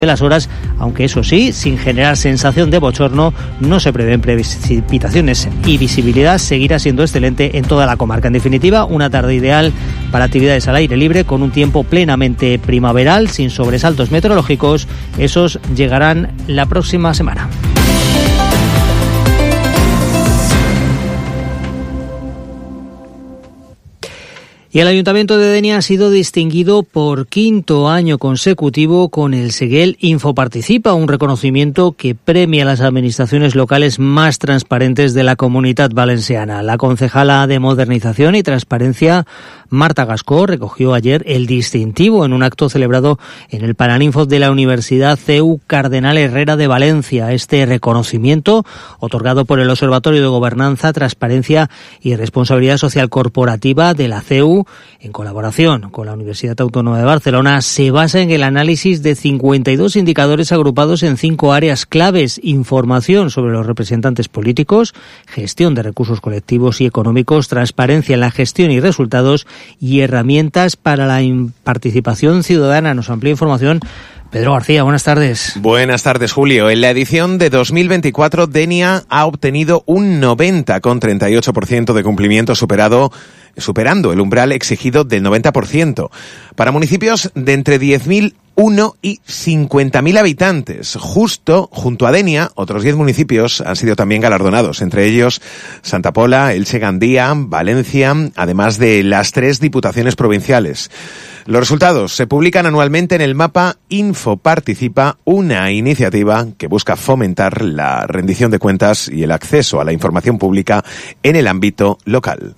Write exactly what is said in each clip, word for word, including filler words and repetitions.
de las horas, aunque eso sí, sin generar sensación de bochorno, no se prevén precipitaciones y visibilidad seguirá siendo excelente en toda la comarca. En definitiva, una tarde ideal para actividades al aire libre con un tiempo plenamente primaveral, sin sobresaltos meteorológicos. Esos llegarán la próxima semana. Y el Ayuntamiento de Denia ha sido distinguido por quinto año consecutivo con el Seguel Infoparticipa, un reconocimiento que premia a las administraciones locales más transparentes de la Comunitat Valenciana. La concejala de Modernización y Transparencia, Marta Gascó, recogió ayer el distintivo en un acto celebrado en el Paraninfo de la Universidad C E U Cardenal Herrera de Valencia. Este reconocimiento, otorgado por el Observatorio de Gobernanza, Transparencia y Responsabilidad Social Corporativa de la C E U, en colaboración con la Universidad Autónoma de Barcelona, se basa en el análisis de cincuenta y dos indicadores agrupados en cinco áreas claves: información sobre los representantes políticos, gestión de recursos colectivos y económicos, transparencia en la gestión y resultados y herramientas para la participación ciudadana. Nos amplía información Pedro García. Buenas tardes. Buenas tardes, Julio. En la edición de dos mil veinticuatro, Denia ha obtenido un noventa coma treinta y ocho por ciento de cumplimiento superado superando el umbral exigido del noventa por ciento. Para municipios de entre diez mil uno y cincuenta mil habitantes. Justo junto a Denia, otros diez municipios han sido también galardonados, entre ellos Santa Pola, Elche, Gandía, Valencia, además de las tres diputaciones provinciales. Los resultados se publican anualmente en el mapa Infoparticipa, una iniciativa que busca fomentar la rendición de cuentas y el acceso a la información pública en el ámbito local.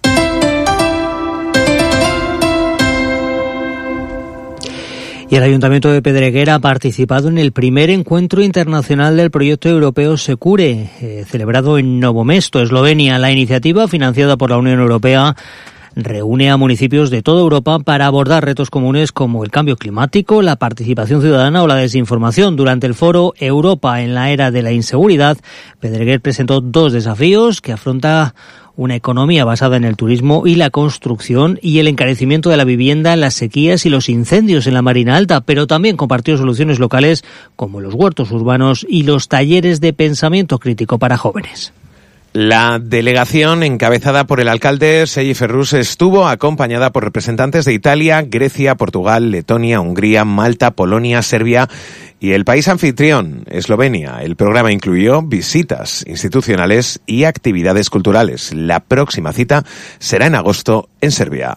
Y el Ayuntamiento de Pedreguera ha participado en el primer encuentro internacional del proyecto europeo Secure, eh, celebrado en Novo Mesto, Eslovenia. La iniciativa, financiada por la Unión Europea, reúne a municipios de toda Europa para abordar retos comunes como el cambio climático, la participación ciudadana o la desinformación. Durante el foro Europa en la era de la inseguridad, Pedreguer presentó dos desafíos que afronta una economía basada en el turismo y la construcción y el encarecimiento de la vivienda, las sequías y los incendios en la Marina Alta, pero también compartió soluciones locales como los huertos urbanos y los talleres de pensamiento crítico para jóvenes. La delegación, encabezada por el alcalde Sergi Ferrus, estuvo acompañada por representantes de Italia, Grecia, Portugal, Letonia, Hungría, Malta, Polonia, Serbia y el país anfitrión, Eslovenia. El programa incluyó visitas institucionales y actividades culturales. La próxima cita será en agosto en Serbia.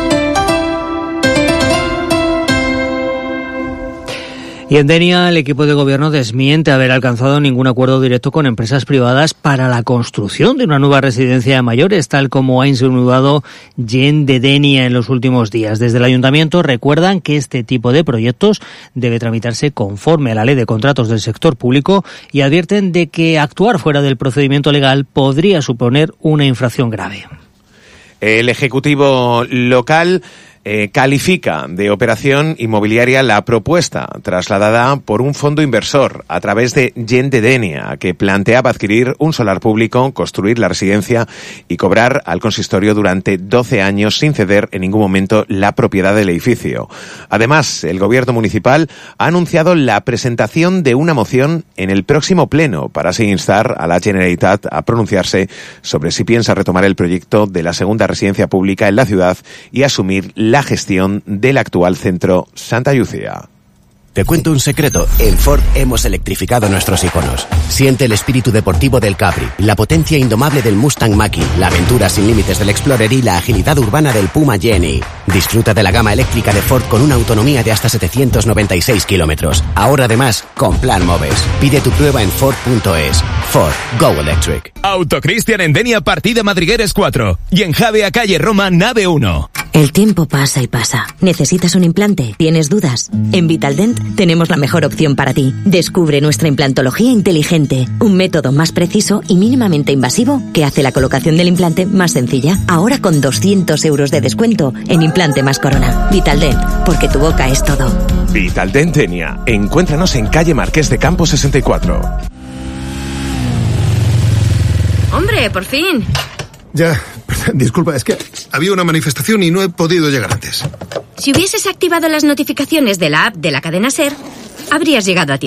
Y en Denia, el equipo de gobierno desmiente haber alcanzado ningún acuerdo directo con empresas privadas para la construcción de una nueva residencia de mayores, tal como ha insinuado Gent de Denia en los últimos días. Desde el ayuntamiento recuerdan que este tipo de proyectos debe tramitarse conforme a la ley de contratos del sector público y advierten de que actuar fuera del procedimiento legal podría suponer una infracción grave. El Ejecutivo local Eh, califica de operación inmobiliaria la propuesta trasladada por un fondo inversor a través de Gent de Denia, que planteaba adquirir un solar público, construir la residencia y cobrar al consistorio durante doce años sin ceder en ningún momento la propiedad del edificio. Además, el gobierno municipal ha anunciado la presentación de una moción en el próximo pleno para así instar a la Generalitat a pronunciarse sobre si piensa retomar el proyecto de la segunda residencia pública en la ciudad y asumir la la gestión del actual centro Santa Lucía. Te cuento un secreto, en Ford hemos electrificado nuestros iconos. Siente el espíritu deportivo del Capri, la potencia indomable del Mustang Mach-E, la aventura sin límites del Explorer y la agilidad urbana del Puma Jenny. Disfruta de la gama eléctrica de Ford con una autonomía de hasta setecientos noventa y seis kilómetros. Ahora además, con Plan Moves. Pide tu prueba en Ford punto es. Ford, Go Electric. Autocristian en Denia, partida Madrigueres cuatro. Y en Javea, calle Roma, nave uno. El tiempo pasa y pasa. ¿Necesitas un implante? ¿Tienes dudas? En Vitaldent tenemos la mejor opción para ti. Descubre nuestra implantología inteligente, un método más preciso y mínimamente invasivo que hace la colocación del implante más sencilla. Ahora con doscientos euros de descuento en implante más corona. Vitaldent, porque tu boca es todo. Vitaldent Denia. Encuéntranos en calle Marqués de Campos sesenta y cuatro. ¡Hombre, por fin! Ya, disculpa, es que había una manifestación y no he podido llegar antes. Si hubieses activado las notificaciones de la app de la cadena SER, Habrías llegado a tiempo.